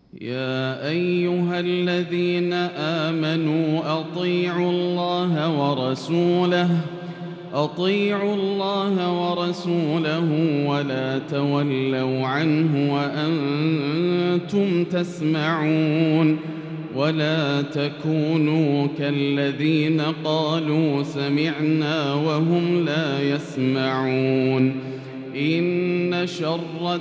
يا أيها الذين آمنوا أطيعوا الله ورسوله ولا تولوا عنه وأنتم تسمعون ولا تكونوا كالذين قالوا سمعنا وهم لا يسمعون إن شر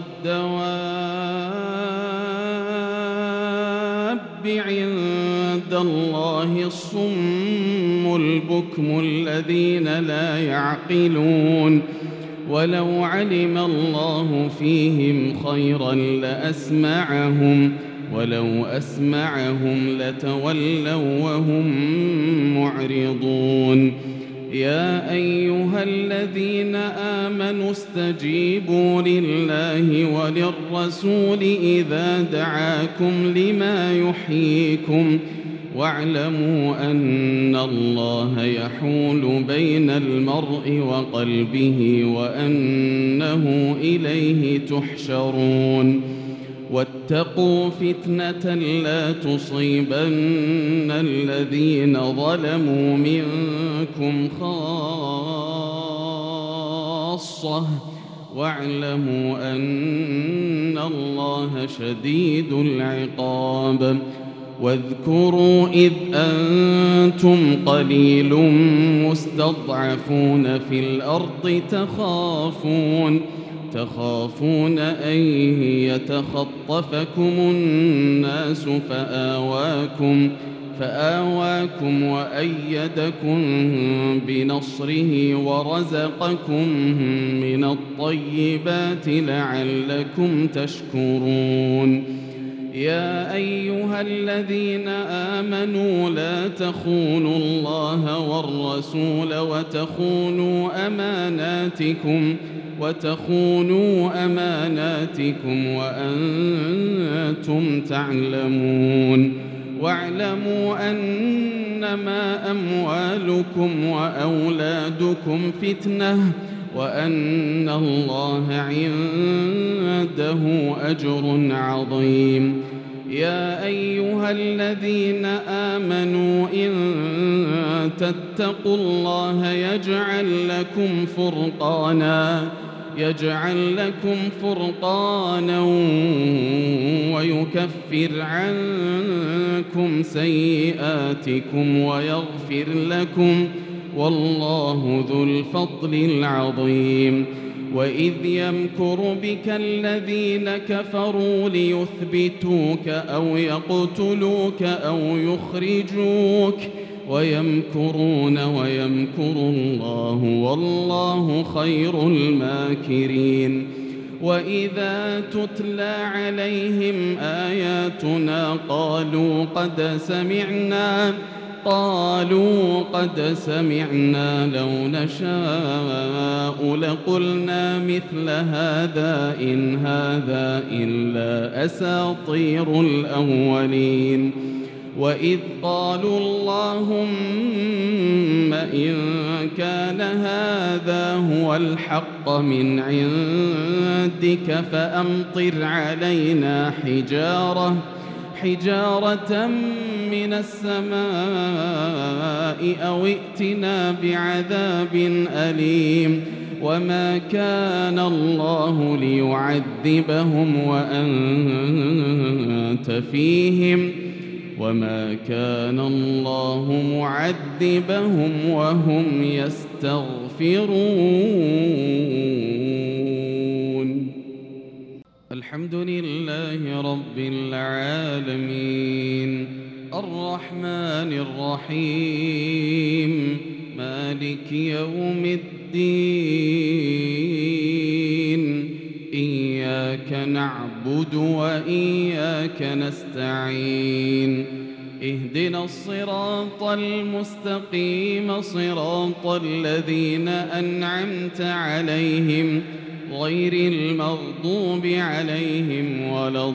الدواب عند الله الصم البكم الذين لا يعقلون ولو علم الله فيهم خيرا لأسمعهم ولو أسمعهم لتولوا وهم معرضون يا أيها الذين آمنوا استجيبوا لله وللرسول إذا دعاكم لما يحييكم واعلموا أن الله يحول بين المرء وقلبه وأنه إليه تحشرون واتقوا فتنة لا تصيبن الذين ظلموا منكم خاصة واعلموا أن الله شديد العقاب واذكروا إذ أنتم قليل مستضعفون في الأرض تخافون أن يتخطفكم الناس فآواكم وأيدكم بنصره ورزقكم من الطيبات لعلكم تشكرون يا أيها الذين آمنوا لا تخونوا الله والرسول وتخونوا أماناتكم وأنتم تعلمون واعلموا أنما أموالكم وأولادكم فتنة وأن الله عنده أجر عظيم يا أيها الذين آمنوا إن تتقوا الله يجعل لكم فرقانا ويكفر عنكم سيئاتكم ويغفر لكم والله ذو الفضل العظيم وإذ يمكر بك الذين كفروا ليثبتوك أو يقتلوك أو يخرجوك ويمكرون ويمكر الله والله خير الماكرين وإذا تتلى عليهم آياتنا قالوا قد سمعنا لو نشاء لقلنا مثل هذا إن هذا إلا أساطير الأولين وإذ قالوا اللهم إن كان هذا هو الحق من عندك فأمطر علينا حجارة من السماء أو ائتنا بعذاب أليم وما كان الله ليعذبهم وأنت فيهم وما كان الله معذبهم وهم يستغفرون الحمد لله رب العالمين الرحمن الرحيم مالك يوم الدين إياك نعبد وإياك نستعين اهدنا الصراط المستقيم صراط الذين أنعمت عليهم غير المغضوب عليهم ولا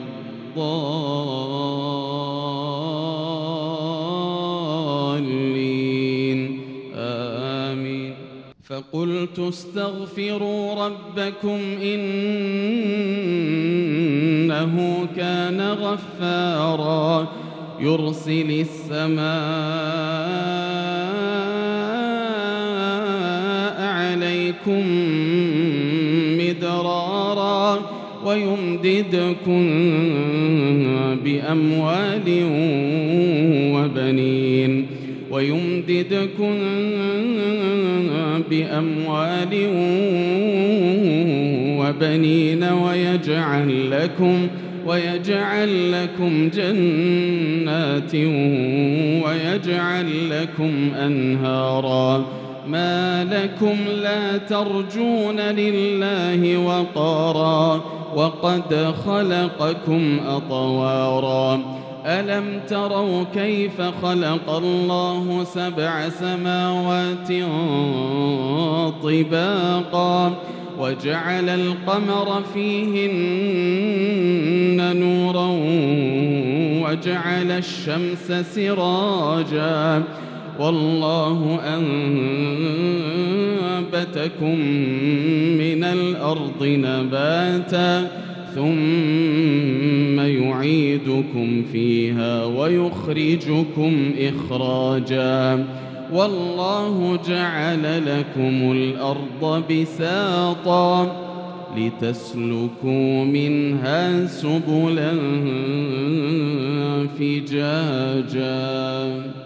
الضالين آمين فقلت استغفروا ربكم إنه إنه كان غفارا يرسل السماء عليكم مدرارا ويمددكم بأموال وبنين ويجعل لكم جنات ويجعل لكم أنهارا ما لكم لا ترجون لله وقارا وقد خلقكم أطوارا ألم تروا كيف خلق الله 7 سماوات طباقا وجعل القمر فيهن نورا وجعل الشمس سراجا والله أنبتكم من الأرض نباتا ثم يعيدكم فيها ويخرجكم إخراجا والله جعل لكم الأرض بساطا لتسلكوا منها سبلا فجاجا